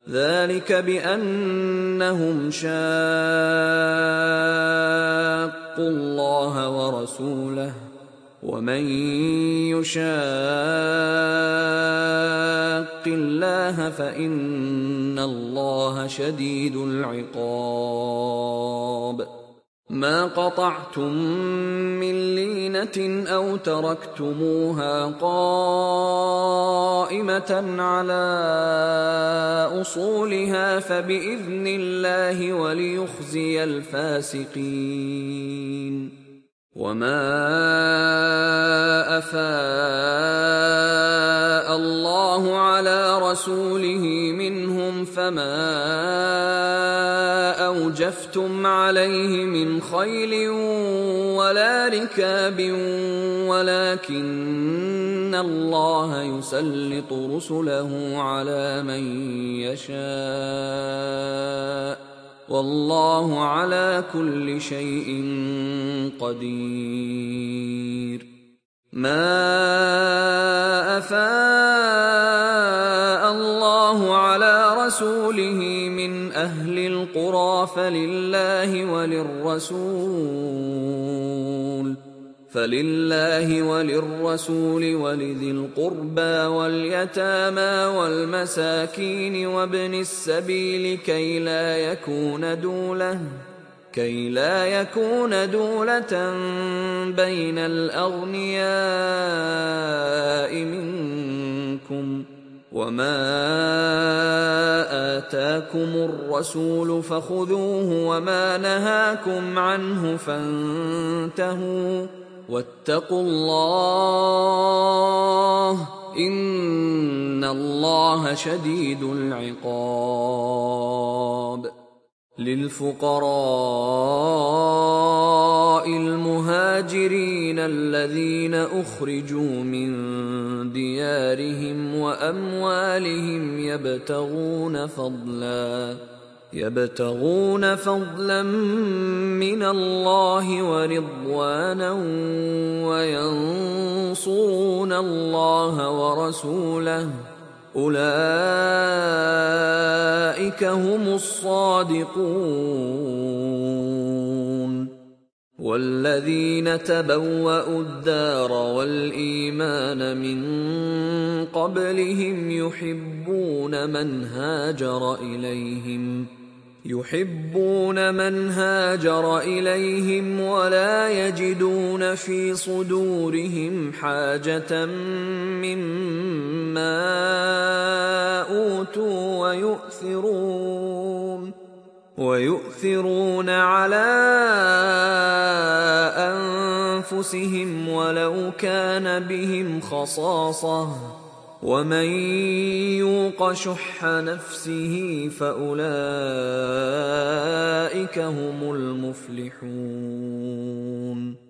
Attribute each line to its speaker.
Speaker 1: ذلك بأنهم شاقوا الله ورسوله، ومن يشاق الله فإن الله شديد العقاب. ما قطعتم من لينة أو تركتموها قائمة على أصولها فبإذن الله وليخزي الفاسقين. وما أفاء الله على رسوله منهم فما أوجفتم عليه من خيل ولا ركاب ولكن الله يسلط رسله على من يشاء والله على كل شيء قدير. ما أفاء الله على رسوله من أهل القرى فلله وللرسول ولذي القربى واليتامى والمساكين وابن السبيل كي لا يكون دولة بين الأغنياء منكم. وما آتاكم الرسول فخذوه وما نهاكم عنه فانتهوا واتقوا الله إن الله شديد العقاب. للفقراء المهاجرين الذين أخرجوا من ديارهم وأموالهم يبتغون فضلا من الله ورضوانا وينصرون الله ورسوله أولئك هم الصادقون. والذين تبوأوا الدار والإيمان من قبلهم يحبون من هاجر إليهم ولا يجدون في صدورهم حاجة مما أوتوا ويؤثرون على أنفسهم ولو كان بهم خصاصة ومن يوق شح نفسه فأولئك هم المفلحون.